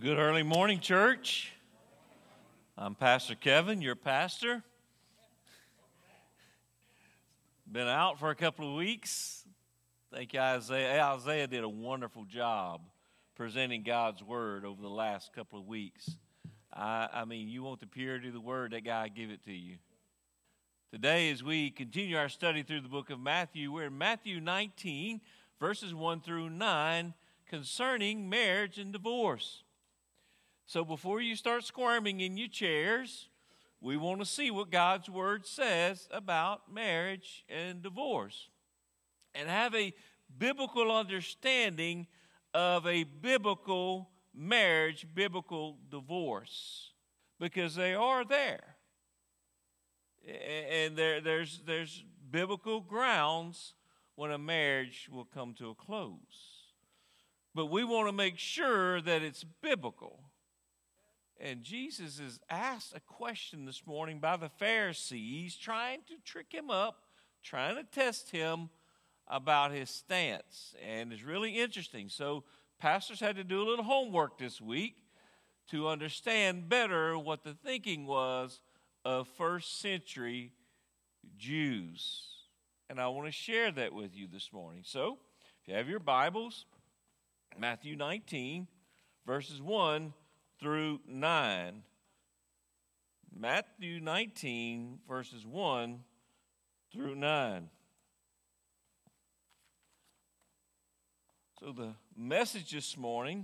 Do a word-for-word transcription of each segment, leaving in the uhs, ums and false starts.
Good early morning, church. I'm Pastor Kevin, your pastor. Been out for a couple of weeks. Thank you, Isaiah. Isaiah did a wonderful job presenting God's word over the last couple of weeks. I, I mean, you want the purity of the word, that guy give it to you. Today, as we continue our study through the book of Matthew, we're in Matthew nineteen, verses one through nine, concerning marriage and divorce. So before you start squirming in your chairs, we want to see what God's word says about marriage and divorce and have a biblical understanding of a biblical marriage, biblical divorce, because they are there. And there, there's, there's biblical grounds when a marriage will come to a close. But we want to make sure that it's biblical. And Jesus is asked a question this morning by the Pharisees, trying to trick him up, trying to test him about his stance. And it's really interesting. So pastors had to do a little homework this week to understand better what the thinking was of first century Jews. And I want to share that with you this morning. So if you have your Bibles, Matthew nineteen, verses one through nine. Matthew nineteen, verses one through nine. So the message this morning,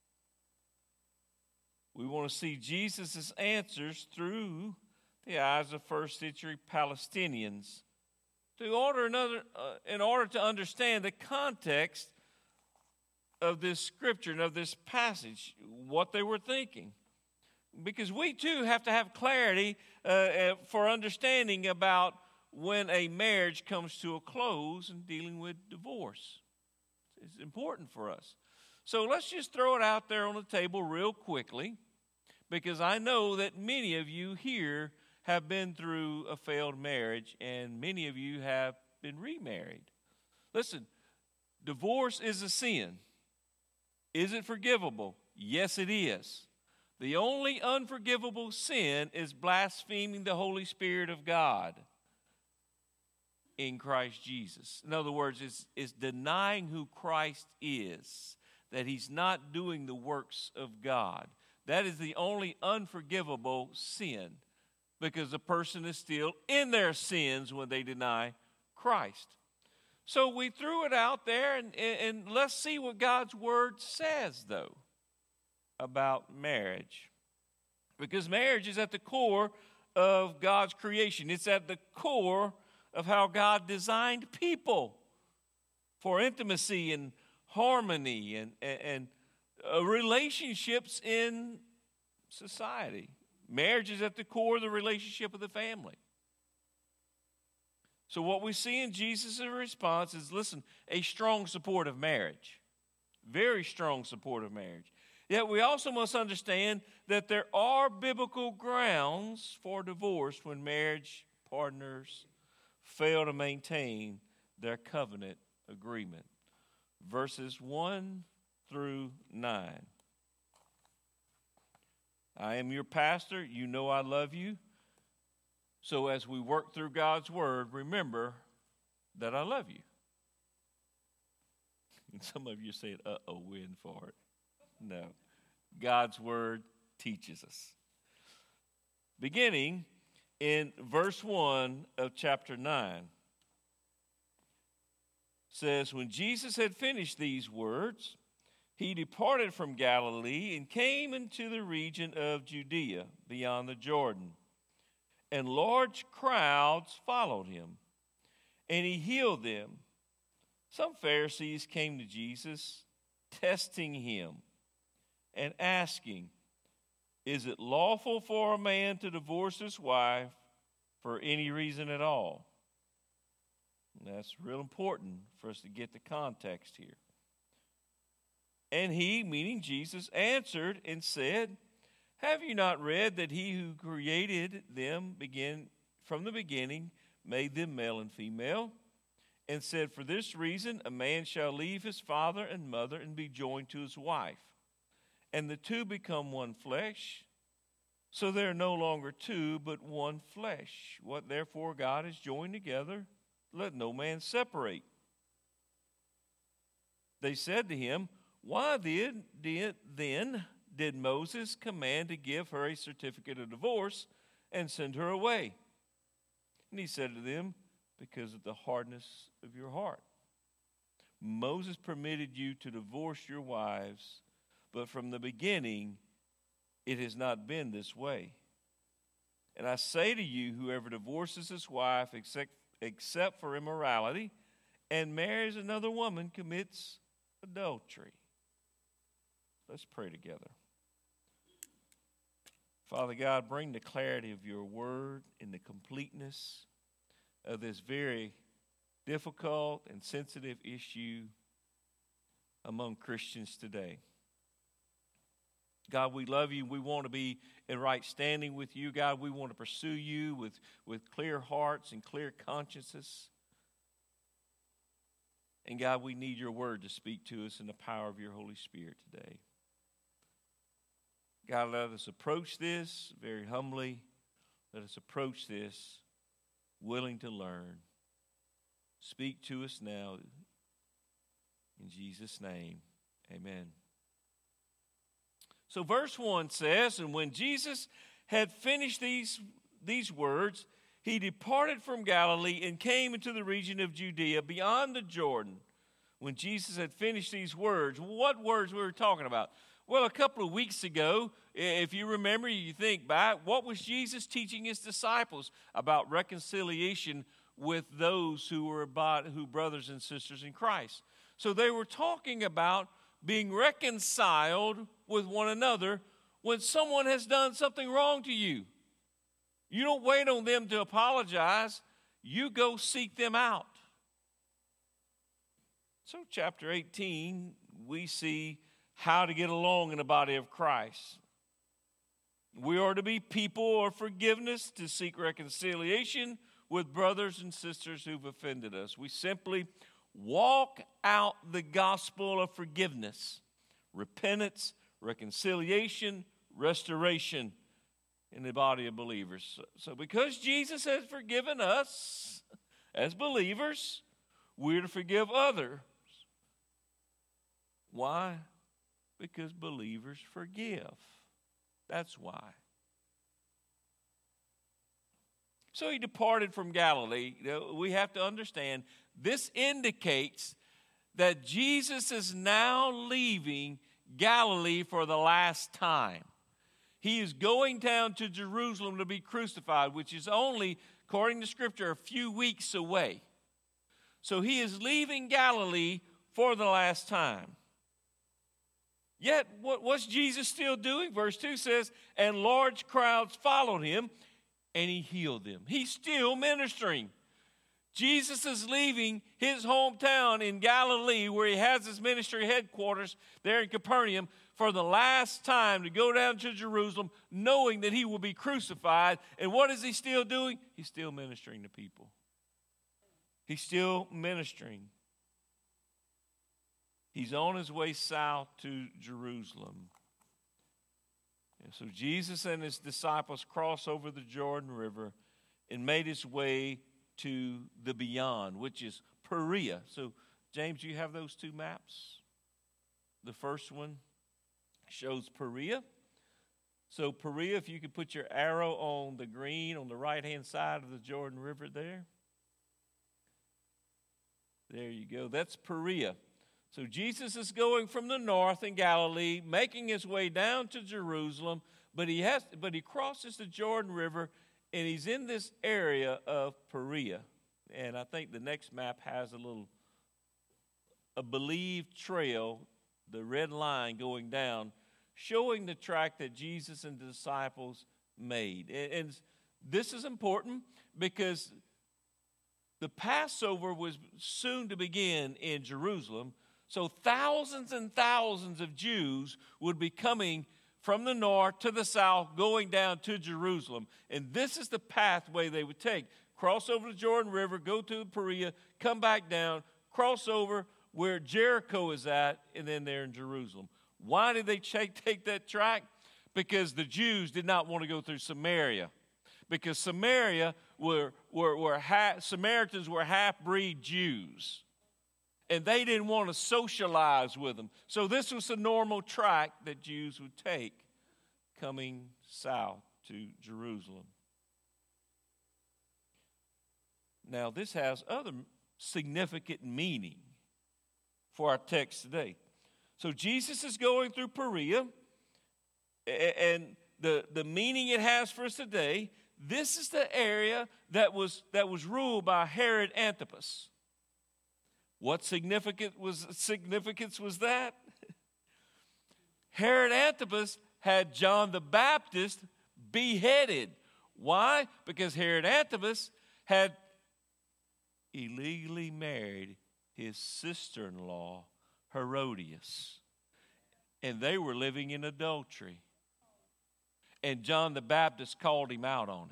we want to see Jesus' answers through the eyes of first century Palestinians to order another, uh, in order to understand the context of this scripture and of this passage, what they were thinking. Because we too have to have clarity uh, for understanding about when a marriage comes to a close and dealing with divorce. It's important for us. So let's just throw it out there on the table real quickly, because I know that many of you here have been through a failed marriage and many of you have been remarried. Listen, divorce is a sin. Is it forgivable? Yes, it is. The only unforgivable sin is blaspheming the Holy Spirit of God in Christ Jesus. In other words, it's, it's denying who Christ is, that he's not doing the works of God. That is the only unforgivable sin, because the person is still in their sins when they deny Christ. So we threw it out there, and, and, and let's see what God's word says, though, about marriage. Because marriage is at the core of God's creation. It's at the core of how God designed people for intimacy and harmony and, and, and uh, relationships in society. Marriage is at the core of the relationship of the family. So what we see in Jesus' response is, listen, a strong support of marriage. Very strong support of marriage. Yet we also must understand that there are biblical grounds for divorce when marriage partners fail to maintain their covenant agreement. Verses one through nine. I am your pastor. You know I love you. So as we work through God's word, remember that I love you. And some of you said, uh-oh, we're in for it. No. God's word teaches us. Beginning in verse one of chapter nine. Says, when Jesus had finished these words, he departed from Galilee and came into the region of Judea beyond the Jordan. And large crowds followed him, and he healed them. Some Pharisees came to Jesus, testing him and asking, is it lawful for a man to divorce his wife for any reason at all? And that's real important for us to get the context here. And he, meaning Jesus, answered and said, have you not read that he who created them begin from the beginning made them male and female, and said, for this reason a man shall leave his father and mother and be joined to his wife, and the two become one flesh. So they are no longer two, but one flesh. What therefore God has joined together, let no man separate. They said to him, Why then did, then did Moses command to give her a certificate of divorce and send her away? And he said to them, Because of the hardness of your heart. Moses permitted you to divorce your wives, but from the beginning it has not been this way. And I say to you, whoever divorces his wife except, except for immorality and marries another woman commits adultery. Let's pray together. Father God, bring the clarity of your word and the completeness of this very difficult and sensitive issue among Christians today. God, we love you. We want to be in right standing with you. God, we want to pursue you with, with clear hearts and clear consciences. And God, we need your word to speak to us in the power of your Holy Spirit today. God, let us approach this very humbly. Let us approach this willing to learn. Speak to us now. In Jesus' name, amen. So verse one says, And when Jesus had finished these, these words, he departed from Galilee and came into the region of Judea beyond the Jordan. When Jesus had finished these words, what words we were talking about? Well, a couple of weeks ago, if you remember, you think back, what was Jesus teaching his disciples about reconciliation with those who were about, who brothers and sisters in Christ? So they were talking about being reconciled with one another when someone has done something wrong to you. You don't wait on them to apologize. You go seek them out. So chapter eighteen, we see how to get along in the body of Christ. We are to be people of forgiveness, to seek reconciliation with brothers and sisters who've offended us. We simply walk out the gospel of forgiveness, repentance, reconciliation, restoration in the body of believers. So, so because Jesus has forgiven us as believers, we're to forgive others. Why? Because believers forgive. That's why. So he departed from Galilee. We have to understand this indicates that Jesus is now leaving Galilee for the last time. He is going down to Jerusalem to be crucified, which is only, according to Scripture, a few weeks away. So he is leaving Galilee for the last time. Yet, what, what's Jesus still doing? Verse two says, and large crowds followed him, and he healed them. He's still ministering. Jesus is leaving his hometown in Galilee, where he has his ministry headquarters there in Capernaum, for the last time to go down to Jerusalem, knowing that he will be crucified. And what is he still doing? He's still ministering to people. He's still ministering. He's on his way south to Jerusalem. And so Jesus and his disciples cross over the Jordan River and made his way to the beyond, which is Perea. So, James, you have those two maps? The first one shows Perea. So, Perea, if you could put your arrow on the green on the right-hand side of the Jordan River there. There you go. That's Perea. So Jesus is going from the north in Galilee, making his way down to Jerusalem, but he has, but he crosses the Jordan River, and he's in this area of Perea. And I think the next map has a little, a believed trail, the red line going down, showing the track that Jesus and the disciples made. And, and this is important because the Passover was soon to begin in Jerusalem. So thousands and thousands of Jews would be coming from the north to the south, going down to Jerusalem. And this is the pathway they would take. Cross over the Jordan River, go to Perea, come back down, cross over where Jericho is at, and then they're in Jerusalem. Why did they take, take that track? Because the Jews did not want to go through Samaria. Because Samaria were, were, were half, Samaritans were half-breed Jews. And they didn't want to socialize with them. So this was the normal track that Jews would take coming south to Jerusalem. Now, this has other significant meaning for our text today. So Jesus is going through Perea, and the, the meaning it has for us today, this is the area that was, that was ruled by Herod Antipas. What significant was, significance was that? Herod Antipas had John the Baptist beheaded. Why? Because Herod Antipas had illegally married his sister-in-law, Herodias. And they were living in adultery. And John the Baptist called him out on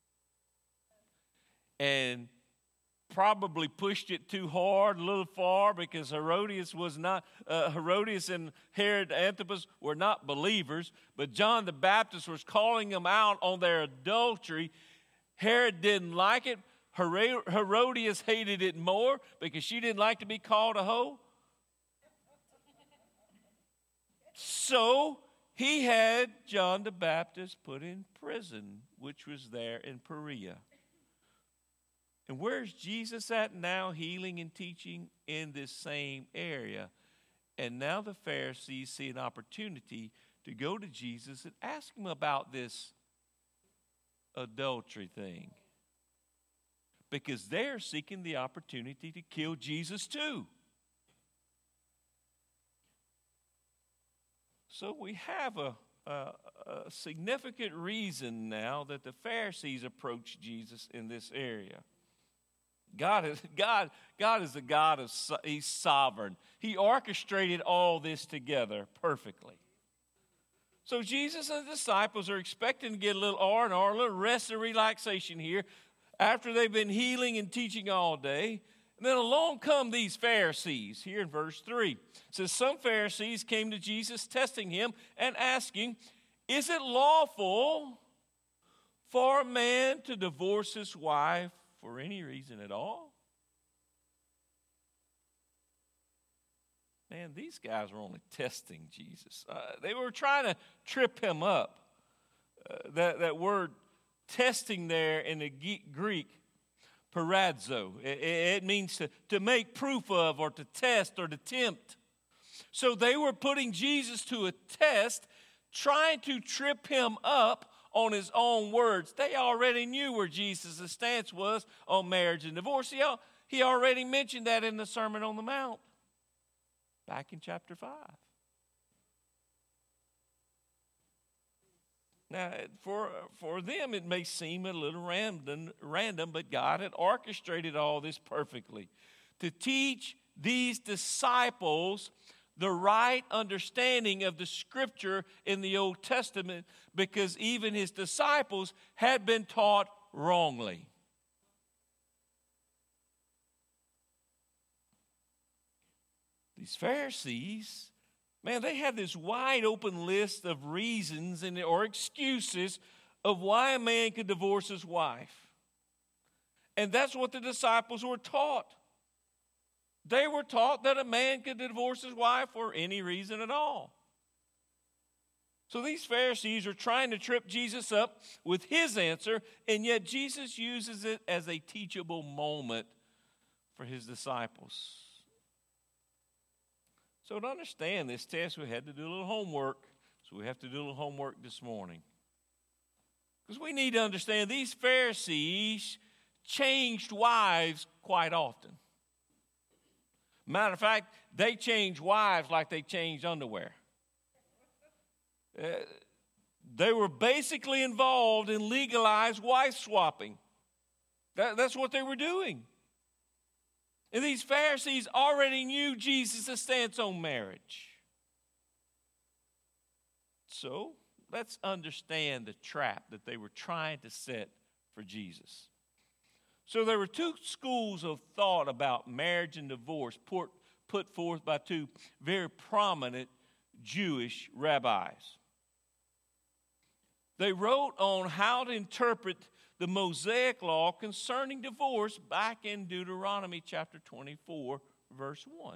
it. And probably pushed it too hard, a little far, because Herodias was not, uh, Herodias and Herod Antipas were not believers, but John the Baptist was calling them out on their adultery. Herod didn't like it. Her- Herodias hated it more because she didn't like to be called a hoe. So he had John the Baptist put in prison, which was there in Perea. And where's Jesus at now, healing and teaching? In this same area. And now the Pharisees see an opportunity to go to Jesus and ask him about this adultery thing. Because they're seeking the opportunity to kill Jesus too. So we have a, a, a significant reason now that the Pharisees approach Jesus in this area. God is God. God is the God of He's sovereign. He orchestrated all this together perfectly. So Jesus and the disciples are expecting to get a little R and R, a little rest and relaxation here after they've been healing and teaching all day. And then along come these Pharisees here in verse three. It says, some Pharisees came to Jesus testing him and asking, is it lawful for a man to divorce his wife for any reason at all? Man, these guys were only testing Jesus. Uh, they were trying to trip him up. Uh, that, that word testing there in the Greek, perazzo, it, it means to, to make proof of or to test or to tempt. So they were putting Jesus to a test, trying to trip him up on his own words. They already knew where Jesus' stance was on marriage and divorce. He, he already mentioned that in the Sermon on the Mount back in chapter five. Now, for, for them, it may seem a little random, random, but God had orchestrated all this perfectly to teach these disciples the right understanding of the Scripture in the Old Testament, because even his disciples had been taught wrongly. These Pharisees, man, they had this wide open list of reasons and or excuses of why a man could divorce his wife. And that's what the disciples were taught. They were taught that a man could divorce his wife for any reason at all. So these Pharisees are trying to trip Jesus up with his answer, and yet Jesus uses it as a teachable moment for his disciples. So to understand this test, we had to do a little homework. So we have to do a little homework this morning. Because we need to understand these Pharisees changed wives quite often. Matter of fact, they changed wives like they changed underwear. Uh, they were basically involved in legalized wife swapping. That, that's what they were doing. And these Pharisees already knew Jesus' stance on marriage. So let's understand the trap that they were trying to set for Jesus. So there were two schools of thought about marriage and divorce put, put forth by two very prominent Jewish rabbis. They wrote on how to interpret the Mosaic law concerning divorce back in Deuteronomy chapter twenty-four, verse one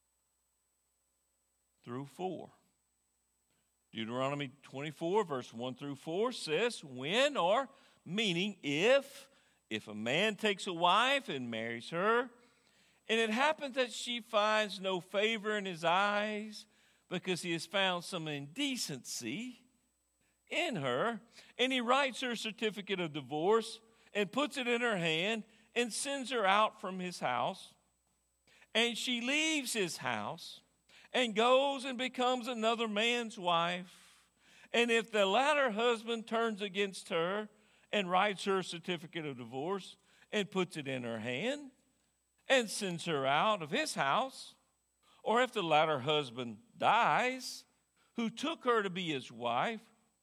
through four. Deuteronomy twenty-four, verse one through four says, when, or meaning if, if a man takes a wife and marries her, and it happens that she finds no favor in his eyes because he has found some indecency in her, and he writes her a certificate of divorce and puts it in her hand and sends her out from his house, and she leaves his house and goes and becomes another man's wife, and if the latter husband turns against her and writes her a certificate of divorce and puts it in her hand and sends her out of his house, or if the latter husband dies, who took her to be his wife,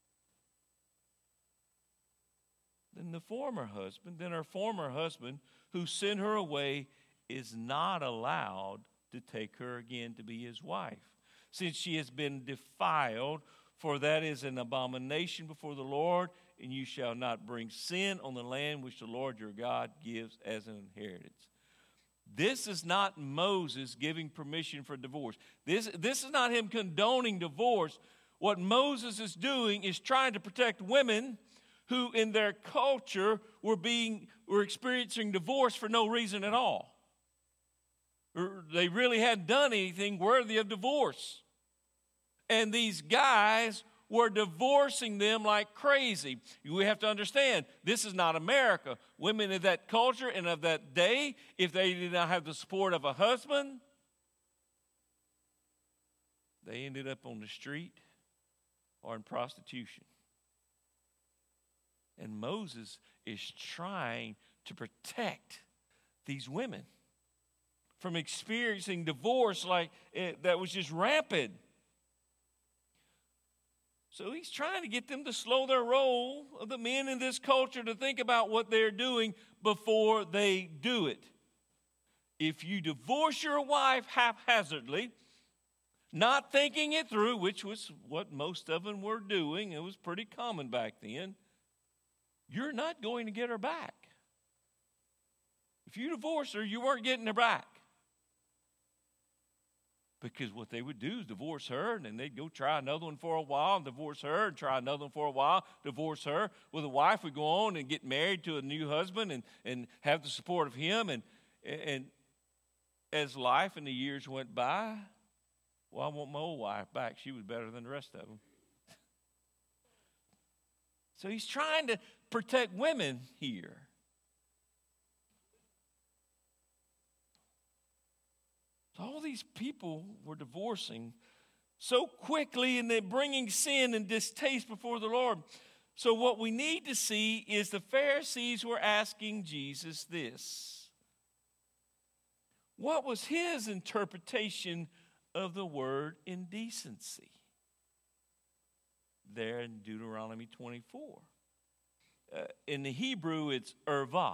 then the former husband, then her former husband who sent her away is not allowed to take her again to be his wife, since she has been defiled, for that is an abomination before the Lord, and you shall not bring sin on the land which the Lord your God gives as an inheritance. This is not Moses giving permission for divorce. This, this is not him condoning divorce. What Moses is doing is trying to protect women who in their culture were being were experiencing divorce for no reason at all. Or they really hadn't done anything worthy of divorce. And these guys were divorcing them like crazy. We have to understand, this is not America. Women of that culture and of that day, if they did not have the support of a husband, they ended up on the street or in prostitution. And Moses is trying to protect these women from experiencing divorce like it, that was just rampant. So he's trying to get them to slow their roll of the men in this culture to think about what they're doing before they do it. If you divorce your wife haphazardly, not thinking it through, which was what most of them were doing, it was pretty common back then, you're not going to get her back. If you divorce her, you weren't getting her back. Because what they would do is divorce her, and then they'd go try another one for a while, and divorce her, and try another one for a while, divorce her. Well, the wife would go on and get married to a new husband and, and have the support of him. And, and as life and the years went by, well, I want my old wife back. She was better than the rest of them. So he's trying to protect women here. So all these people were divorcing so quickly, and they're bringing sin and distaste before the Lord. So what we need to see is the Pharisees were asking Jesus this. What was his interpretation of the word indecency? There in Deuteronomy twenty-four. Uh, in the Hebrew, it's erva,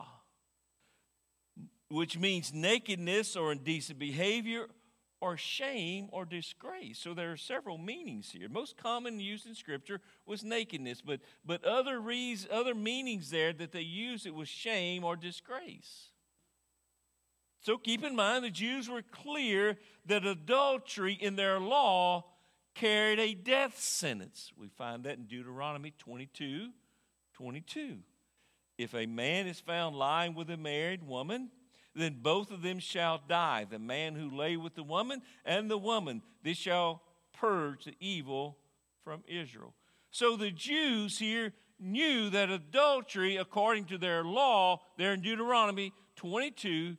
which means nakedness or indecent behavior or shame or disgrace. So there are several meanings here. Most common used in Scripture was nakedness, but, but other, reasons, other meanings there that they used, it was shame or disgrace. So keep in mind, the Jews were clear that adultery in their law carried a death sentence. We find that in Deuteronomy twenty-two twenty-two. If a man is found lying with a married woman, then both of them shall die, the man who lay with the woman and the woman. This shall purge the evil from Israel. So the Jews here knew that adultery, according to their law, there in Deuteronomy twenty-two,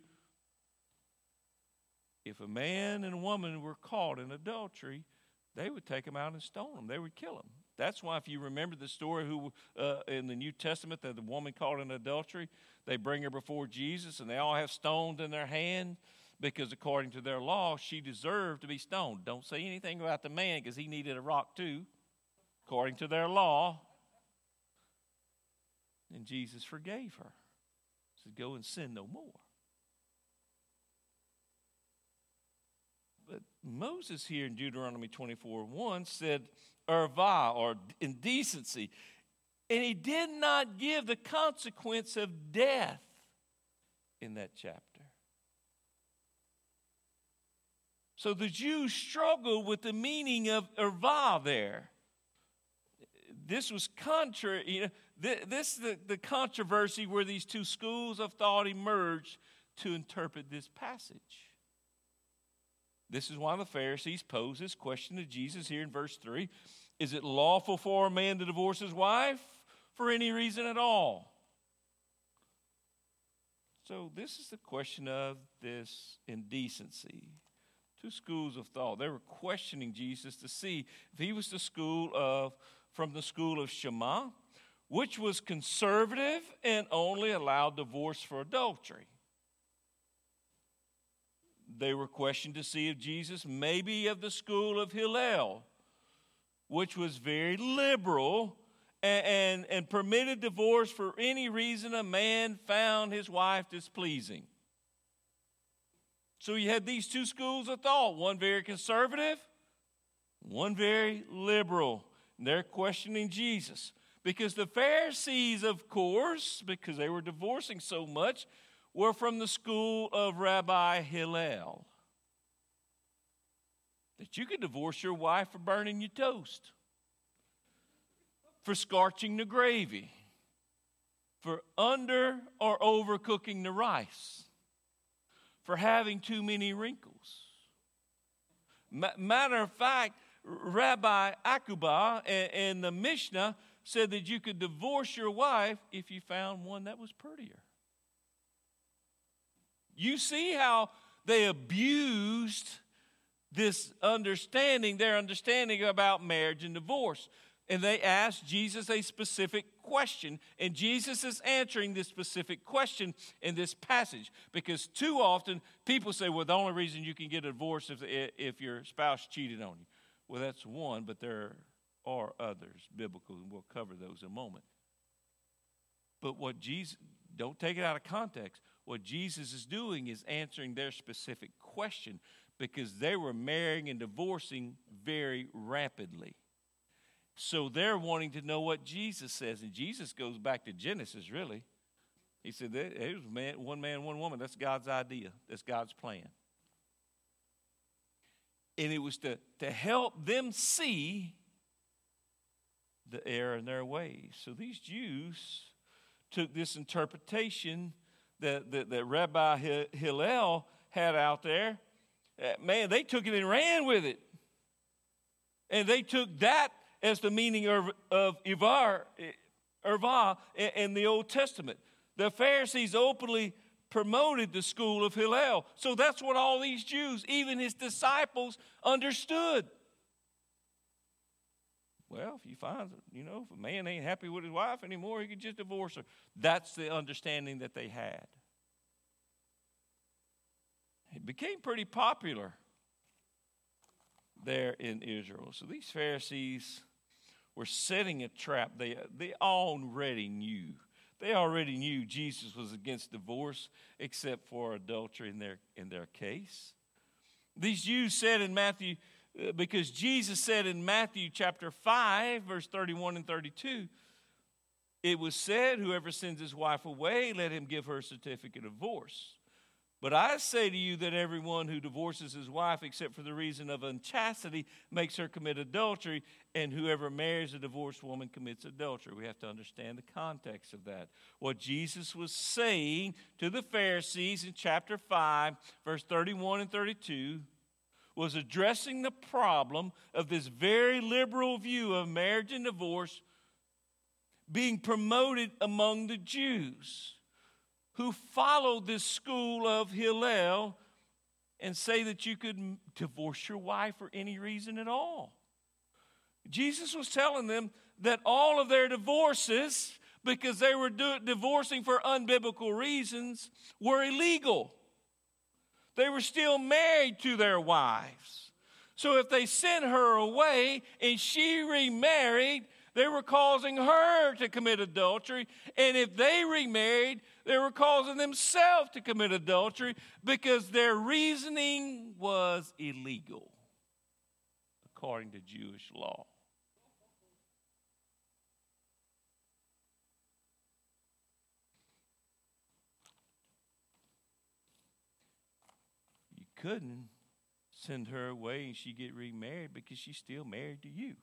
if a man and a woman were caught in adultery, they would take them out and stone them. They would kill them. That's why, if you remember the story who uh, in the New Testament that the woman caught in adultery, they bring her before Jesus, and they all have stones in their hand because, according to their law, she deserved to be stoned. Don't say anything about the man because he needed a rock too, according to their law. And Jesus forgave her. He said, go and sin no more. but Moses here in Deuteronomy twenty-four one said erva, or indecency. And he did not give the consequence of death in that chapter. So the Jews struggled with the meaning of erva there. This was contrary, you know, this is the, the controversy where these two schools of thought emerged to interpret this passage. This is why the Pharisees pose this question to Jesus here in verse three. Is it lawful for a man to divorce his wife for any reason at all? So this is the question of this indecency. Two schools of thought. They were questioning Jesus to see if he was the school of, from the school of Shammah, which was conservative and only allowed divorce for adultery. They were questioned to see if Jesus may be of the school of Hillel, which was very liberal and, and, and permitted divorce for any reason a man found his wife displeasing. So you had these two schools of thought, one very conservative, one very liberal. And they're questioning Jesus. Because the Pharisees, of course, because they were divorcing so much, were from the school of Rabbi Hillel. That you could divorce your wife for burning your toast, for scorching the gravy, for under or overcooking the rice, for having too many wrinkles. Matter of fact, Rabbi Akiba and the Mishnah said that you could divorce your wife if you found one that was prettier. You see how they abused this understanding, their understanding about marriage and divorce. And they asked Jesus a specific question. And Jesus is answering this specific question in this passage. Because too often people say, well, the only reason you can get a divorce is if your spouse cheated on you. Well, that's one, but there are others, biblical, and we'll cover those in a moment. But what Jesus, don't take it out of context. What Jesus is doing is answering their specific question because they were marrying and divorcing very rapidly. So they're wanting to know what Jesus says. And Jesus goes back to Genesis, really. He said, there's man, one man, one woman. That's God's idea. That's God's plan. And it was to, to help them see the error in their ways. So these Jews took this interpretation that, that, that Rabbi Hillel had out there. Man, they took it and ran with it. And they took that as the meaning of, of Ivar, Irva in the Old Testament. The Pharisees openly promoted the school of Hillel. So that's what all these Jews, even his disciples, understood. Well, if you find, you know, if a man ain't happy with his wife anymore, he can just divorce her. That's the understanding that they had. It became pretty popular there in Israel. So these Pharisees were setting a trap. They, they already knew. They already knew Jesus was against divorce except for adultery in their, in their case. These Jews said in Matthew, uh, because Jesus said in Matthew chapter five, verse thirty-one and thirty-two, it was said, whoever sends his wife away, let him give her a certificate of divorce. But I say to you that everyone who divorces his wife except for the reason of unchastity makes her commit adultery, and whoever marries a divorced woman commits adultery. We have to understand the context of that. What Jesus was saying to the Pharisees in chapter five, verse thirty-one and thirty-two, was addressing the problem of this very liberal view of marriage and divorce being promoted among the Jews, who followed this school of Hillel and say that you could divorce your wife for any reason at all. Jesus was telling them that all of their divorces, because they were do- divorcing for unbiblical reasons, were illegal. They were still married to their wives. So if they sent her away and she remarried, They were causing her to commit adultery. And if they remarried, they were causing themselves to commit adultery because their reasoning was illegal according to Jewish law. You couldn't send her away and she get remarried because she's still married to you.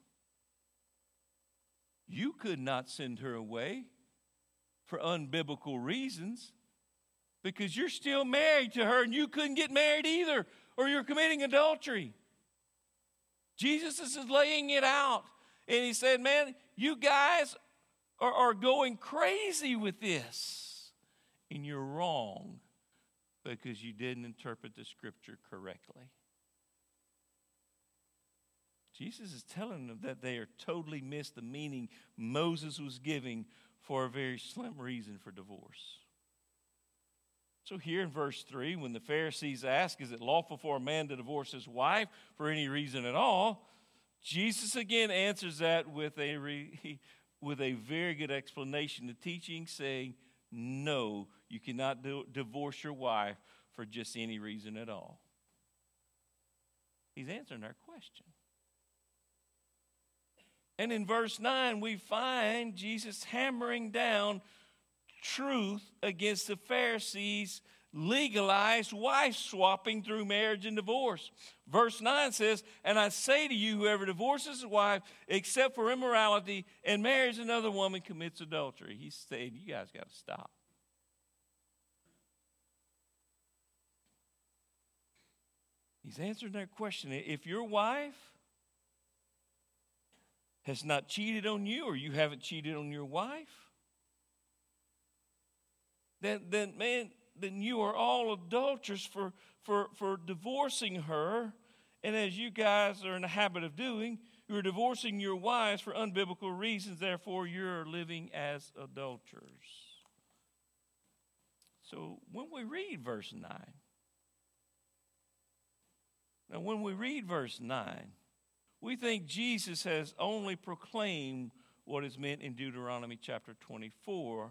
You could not send her away for unbiblical reasons because you're still married to her and you couldn't get married either, or you're committing adultery. Jesus is laying it out, and he said, man, you guys are, are going crazy with this, and you're wrong because you didn't interpret the scripture correctly. Jesus is telling them that they are totally missed the meaning Moses was giving for a very slim reason for divorce. So here in verse three, when the Pharisees ask, is it lawful for a man to divorce his wife for any reason at all? Jesus again answers that with a, re, with a very good explanation of teaching, saying, no, you cannot do, divorce your wife for just any reason at all. He's answering our question. And in verse nine, we find Jesus hammering down truth against the Pharisees' legalized wife swapping through marriage and divorce. Verse nine says, and I say to you, whoever divorces his wife except for immorality and marries another woman commits adultery. He's saying, you guys got to stop. He's answering that question. If your wife has not cheated on you, or you haven't cheated on your wife, then, then man, then you are all adulterous for, for, for divorcing her. And as you guys are in the habit of doing, you're divorcing your wives for unbiblical reasons. Therefore, you're living as adulterers. So when we read verse nine, now when we read verse nine, we think Jesus has only proclaimed what is meant in Deuteronomy chapter twenty-four.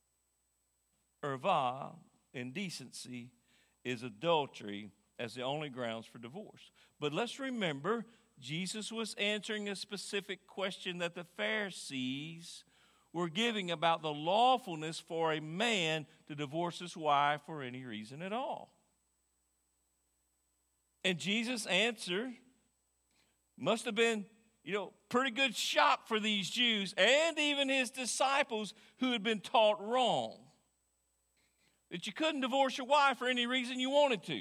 Erva, indecency, is adultery as the only grounds for divorce. But let's remember, Jesus was answering a specific question that the Pharisees were giving about the lawfulness for a man to divorce his wife for any reason at all. And Jesus' answer must have been, you know, pretty good shock for these Jews and even his disciples who had been taught wrong. That you couldn't divorce your wife for any reason you wanted to.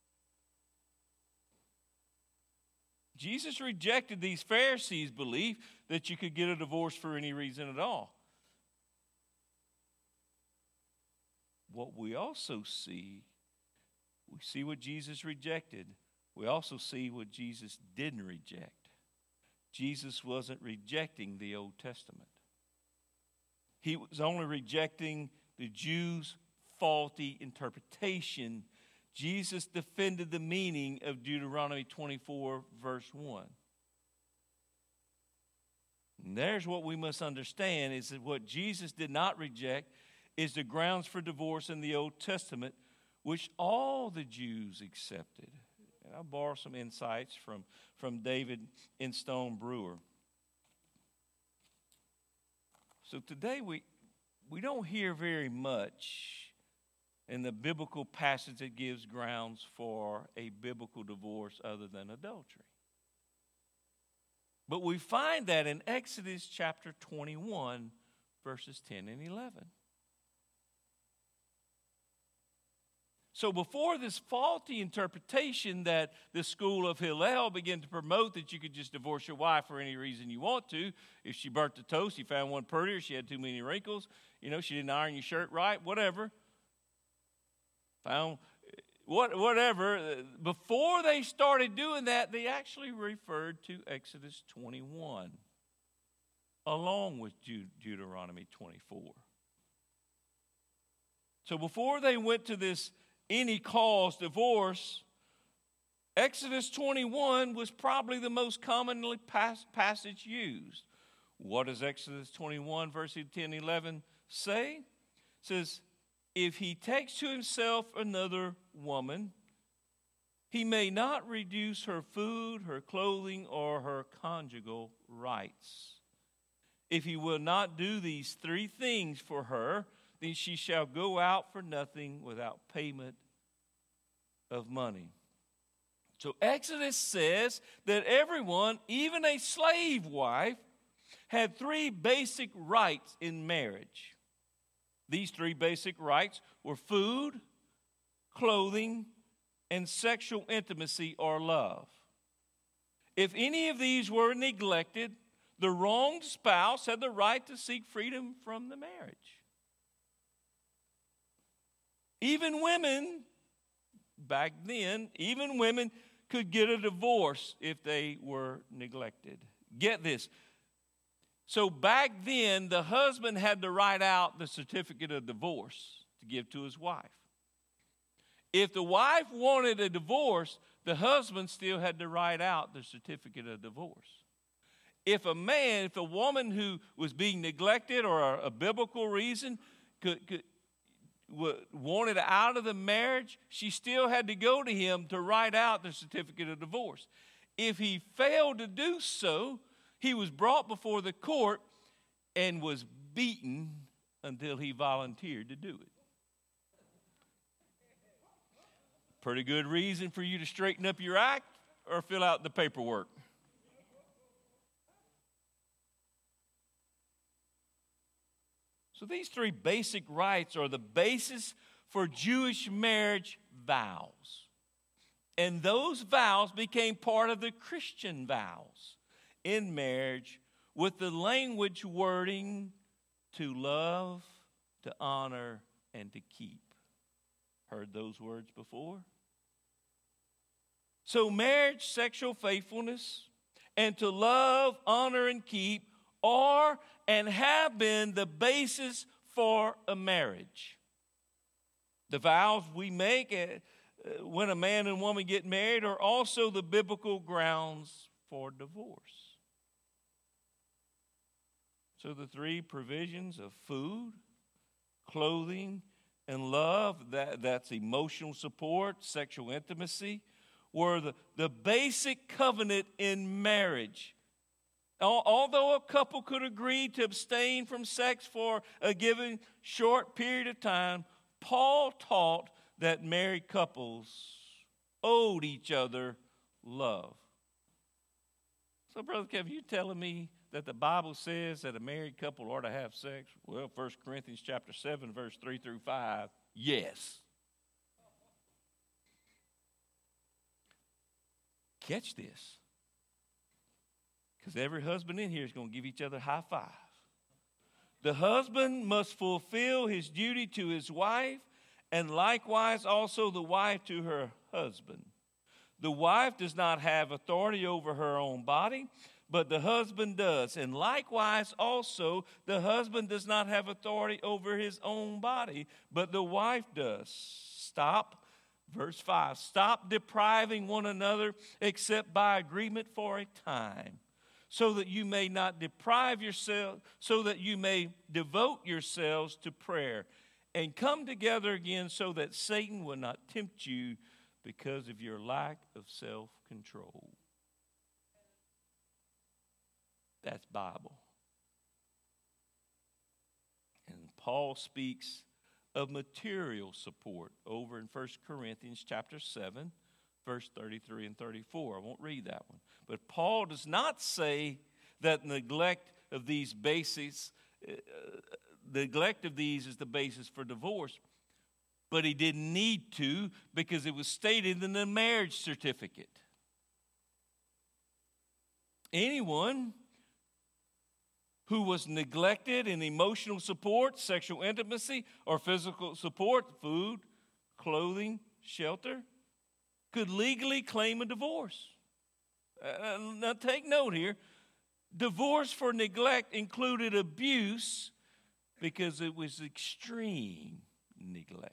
Jesus rejected these Pharisees' belief that you could get a divorce for any reason at all. What we also see, we see what Jesus rejected. We also see what Jesus didn't reject. Jesus wasn't rejecting the Old Testament. He was only rejecting the Jews' faulty interpretation. Jesus defended the meaning of Deuteronomy twenty-four, verse one. And there's what we must understand, is that what Jesus did not reject is the grounds for divorce in the Old Testament, which all the Jews accepted. And I'll borrow some insights from, from David Instone Brewer. So today we, we don't hear very much in the biblical passage that gives grounds for a biblical divorce other than adultery. But we find that in Exodus chapter twenty-one, verses ten and eleven. So before this faulty interpretation that the school of Hillel began to promote, that you could just divorce your wife for any reason you want to, if she burnt the toast, you found one prettier, she had too many wrinkles, you know, she didn't iron your shirt right, whatever. Found what, whatever. Before they started doing that, they actually referred to Exodus twenty-one along with Deuteronomy twenty-four. So before they went to this any cause divorce, Exodus twenty-one was probably the most commonly pas- passage used. What does Exodus twenty-one, verses ten and eleven say? It says, if he takes to himself another woman, he may not reduce her food, her clothing, or her conjugal rights. If he will not do these three things for her, then she shall go out for nothing without payment of money. So Exodus says that everyone, even a slave wife, had three basic rights in marriage. These three basic rights were food, clothing, and sexual intimacy or love. If any of these were neglected, the wronged spouse had the right to seek freedom from the marriage. Even women, back then, even women could get a divorce if they were neglected. Get this. So back then, the husband had to write out the certificate of divorce to give to his wife. If the wife wanted a divorce, the husband still had to write out the certificate of divorce. If a man, if a woman who was being neglected or a, a biblical reason could, could wanted out of the marriage, she still had to go to him to write out the certificate of divorce. If he failed to do so, he was brought before the court and was beaten until he volunteered to do it. Pretty good reason for you to straighten up your act or fill out the paperwork. So these three basic rights are the basis for Jewish marriage vows. And those vows became part of the Christian vows in marriage with the language wording to love, to honor, and to keep. Heard those words before? So marriage, sexual faithfulness, and to love, honor, and keep are and have been the basis for a marriage. The vows we make uh, when a man and woman get married are also the biblical grounds for divorce. So the three provisions of food, clothing, and love, that, that's emotional support, sexual intimacy, were the, the basic covenant in marriage. Although a couple could agree to abstain from sex for a given short period of time, Paul taught that married couples owed each other love. So, Brother Kevin, you telling me that the Bible says that a married couple ought to have sex? Well, First Corinthians chapter seven, verse three through five, yes. Catch this. Because every husband in here is going to give each other a high five. The husband must fulfill his duty to his wife, and likewise also the wife to her husband. The wife does not have authority over her own body, but the husband does. And likewise also the husband does not have authority over his own body, but the wife does. Stop. Verse five. Stop depriving one another except by agreement for a time, so that you may not deprive yourself, so that you may devote yourselves to prayer and come together again so that Satan will not tempt you because of your lack of self-control. That's Bible. And Paul speaks of material support over in First Corinthians chapter seven, verse thirty-three and thirty-four. I won't read that one. But Paul does not say that neglect of these basics, uh, neglect of these is the basis for divorce. But he didn't need to because it was stated in the marriage certificate. Anyone who was neglected in emotional support, sexual intimacy, or physical support, food, clothing, shelter, could legally claim a divorce. Uh, now take note here. Divorce for neglect included abuse because it was extreme neglect.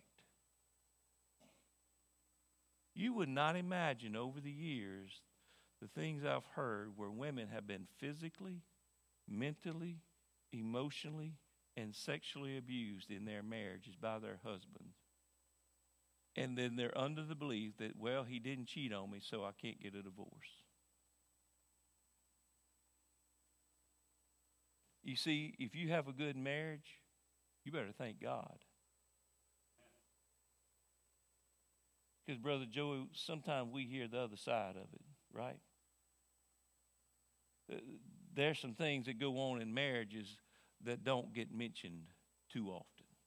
You would not imagine over the years the things I've heard where women have been physically, mentally, emotionally, and sexually abused in their marriages by their husbands. And then they're under the belief that, well, he didn't cheat on me, so I can't get a divorce. You see, if you have a good marriage, you better thank God. Because, Brother Joey, sometimes we hear the other side of it, right? There's some things that go on in marriages that don't get mentioned too often.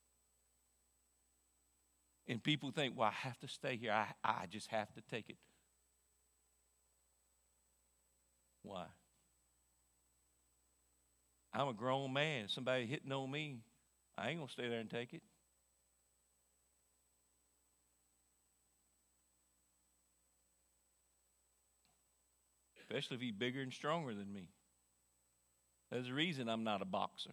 And people think, well, I have to stay here. I, I just have to take it. Why? I'm a grown man. Somebody hitting on me, I ain't going to stay there and take it. Especially if he's bigger and stronger than me. There's a reason I'm not a boxer.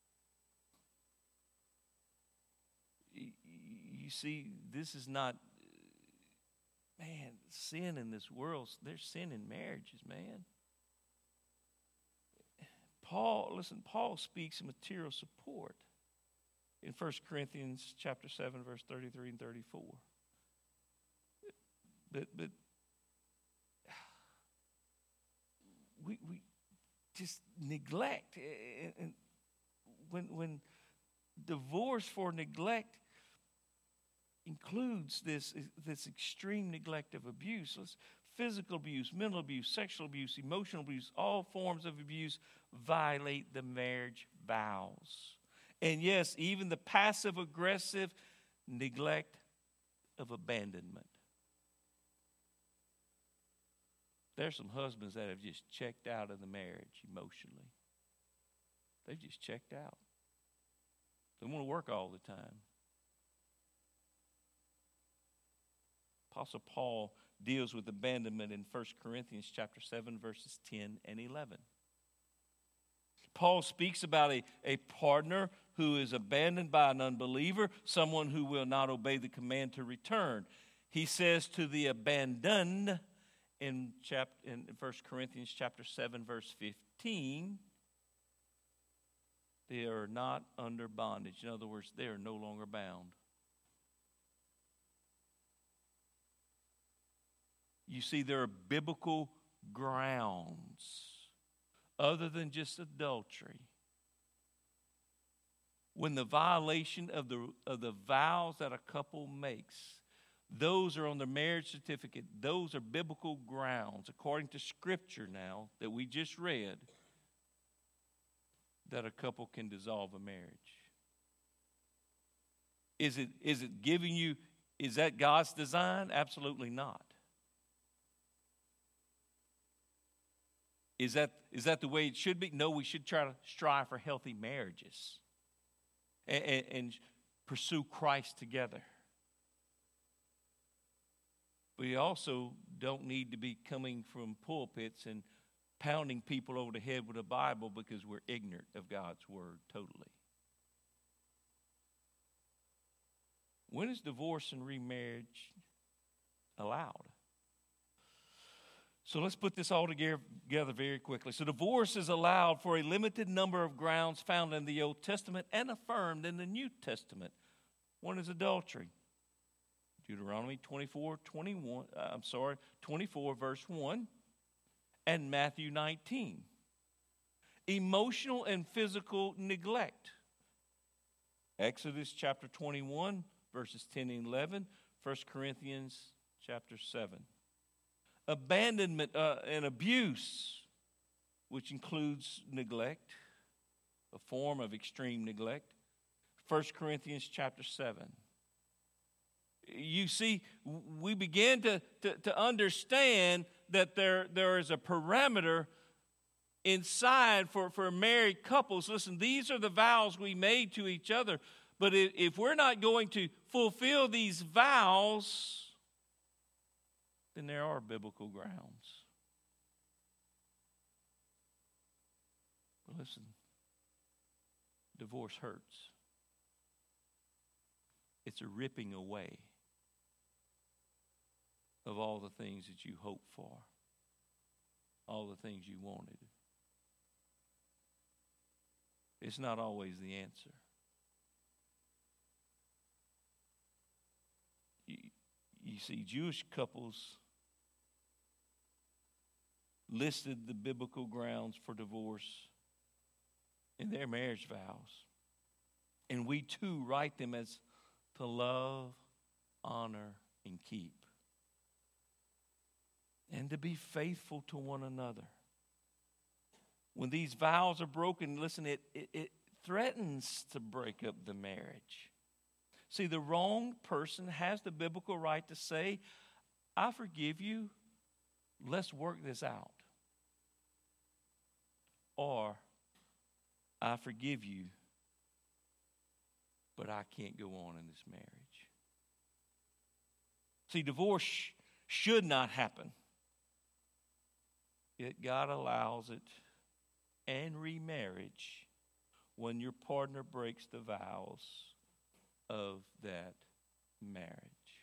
You see, this is not, man, sin in this world. There's sin in marriages, man. Paul, listen, Paul speaks of material support in First Corinthians chapter seven, verse thirty-three and thirty-four. But but we we just neglect, and when when divorce for neglect includes this this extreme neglect of abuse. Let's, physical abuse, mental abuse, sexual abuse, emotional abuse, all forms of abuse violate the marriage vows. And yes, even the passive-aggressive neglect of abandonment. There's some husbands that have just checked out of the marriage emotionally. They've just checked out. They want to work all the time. Apostle Paul deals with abandonment in First Corinthians chapter seven, verses ten and eleven. Paul speaks about a, a partner who is abandoned by an unbeliever, someone who will not obey the command to return. He says to the abandoned in, chapter, in First Corinthians chapter seven, verse fifteen, they are not under bondage. In other words, they are no longer bound. You see, there are biblical grounds other than just adultery. When the violation of the, of the vows that a couple makes, those are on their marriage certificate. Those are biblical grounds, according to Scripture now that we just read, that a couple can dissolve a marriage. Is it, is it giving you, is that God's design? Absolutely not. Is that, is that the way it should be? No, we should try to strive for healthy marriages and, and, and pursue Christ together. We also don't need to be coming from pulpits and pounding people over the head with a Bible because we're ignorant of God's word totally. When is divorce and remarriage allowed? So let's put this all together very quickly. So divorce is allowed for a limited number of grounds found in the Old Testament and affirmed in the New Testament. One is adultery. Deuteronomy twenty-four, twenty-one, uh, I'm sorry, twenty-four, verse one, and Matthew nineteen. Emotional and physical neglect. Exodus chapter twenty-one, verses ten and eleven, First Corinthians chapter seven. Abandonment uh, and abuse, which includes neglect, a form of extreme neglect. First Corinthians chapter seven. You see, we begin to, to, to understand that there, there is a parameter inside for, for married couples. Listen, these are the vows we made to each other. But if, if we're not going to fulfill these vows, then there are biblical grounds. But listen, divorce hurts. It's a ripping away of all the things that you hoped for, all the things you wanted. It's not always the answer. You, you see, Jewish couples listed the biblical grounds for divorce in their marriage vows. And we too write them as to love, honor, and keep. And to be faithful to one another. When these vows are broken, listen, it, it, it threatens to break up the marriage. See, the wrong person has the biblical right to say, I forgive you, let's work this out. Or, I forgive you, but I can't go on in this marriage. See, divorce should not happen. Yet God allows it, and remarriage when your partner breaks the vows of that marriage.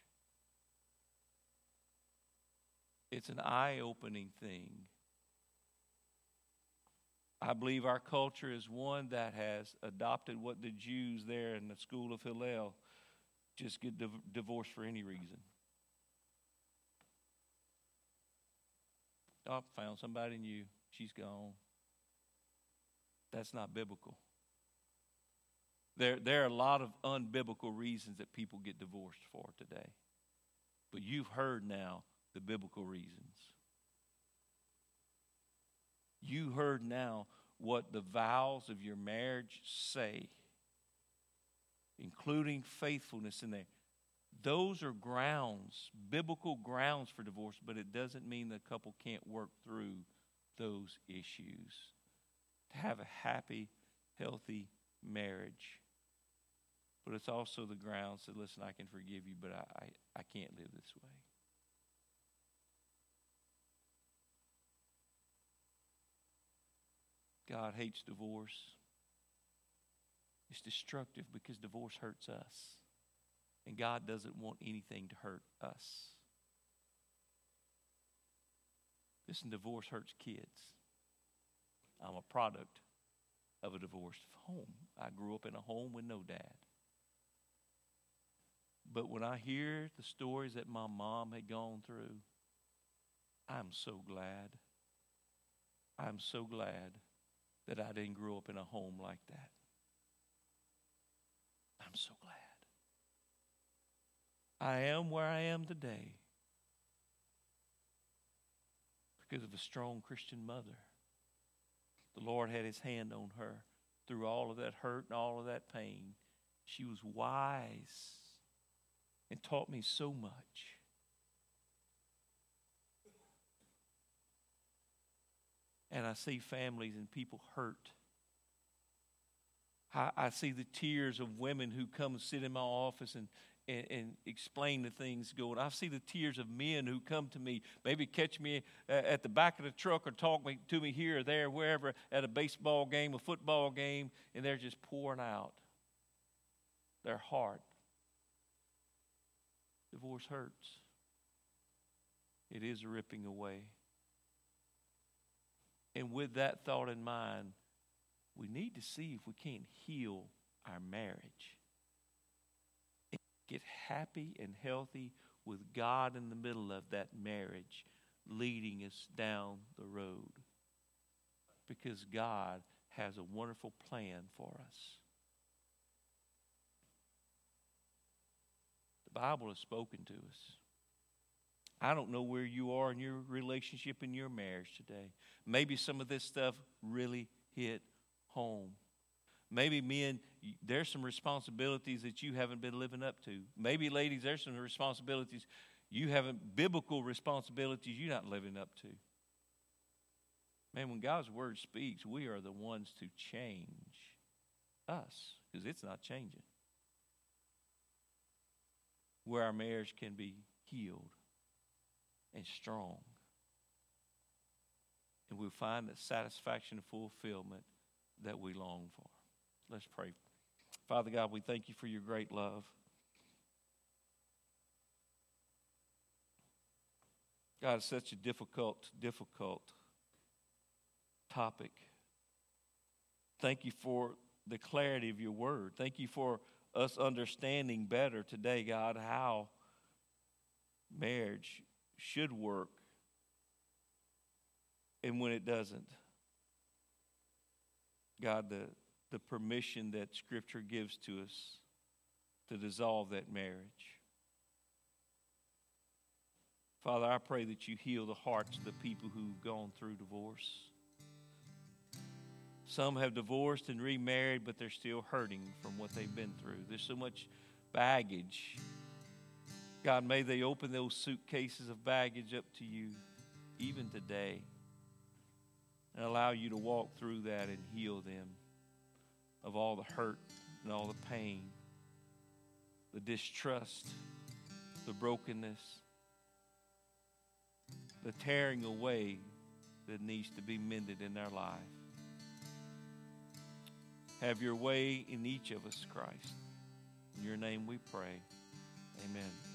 It's an eye-opening thing. I believe our culture is one that has adopted what the Jews there in the school of Hillel just get div- divorced for any reason. Oh, found somebody new. She's gone. That's not biblical. There, there are a lot of unbiblical reasons that people get divorced for today. But you've heard now the biblical reasons. You heard now what the vows of your marriage say, including faithfulness in there. Those are grounds, biblical grounds for divorce, but it doesn't mean the couple can't work through those issues to have a happy, healthy marriage. But it's also the grounds that, listen, I can forgive you, but I, I, I can't live this way. God hates divorce. It's destructive because divorce hurts us. And God doesn't want anything to hurt us. Listen, divorce hurts kids. I'm a product of a divorced home. I grew up in a home with no dad. But when I hear the stories that my mom had gone through, I'm so glad. I'm so glad that I didn't grow up in a home like that. I'm so glad. I am where I am today because of a strong Christian mother. The Lord had his hand on her through all of that hurt and all of that pain. She was wise and taught me so much. And I see families and people hurt. I, I see the tears of women who come and sit in my office and, and, and explain the things going. I see the tears of men who come to me, maybe catch me at the back of the truck or talk me, to me here or there, wherever, at a baseball game, a football game, and they're just pouring out their heart. Divorce hurts. It is ripping away. And with that thought in mind, we need to see if we can't heal our marriage. And get happy and healthy with God in the middle of that marriage, leading us down the road. Because God has a wonderful plan for us. The Bible has spoken to us. I don't know where you are in your relationship, in your marriage today. Maybe some of this stuff really hit home. Maybe men, there's some responsibilities that you haven't been living up to. Maybe ladies, there's some responsibilities you haven't, biblical responsibilities you're not living up to. Man, when God's word speaks, we are the ones to change us because it's not changing. Where our marriage can be healed and strong. And we'll find that satisfaction and fulfillment that we long for. Let's pray. Father God, we thank you for your great love. God, it's such a difficult, difficult topic. Thank you for the clarity of your word. Thank you for us understanding better today, God, how marriage should work and when it doesn't. God, the, the permission that Scripture gives to us to dissolve that marriage. Father, I pray that you heal the hearts of the people who've gone through divorce. Some have divorced and remarried, but they're still hurting from what they've been through. There's so much baggage. God, may they open those suitcases of baggage up to you even today and allow you to walk through that and heal them of all the hurt and all the pain, the distrust, the brokenness, the tearing away that needs to be mended in their life. Have your way in each of us, Christ. In your name we pray. Amen.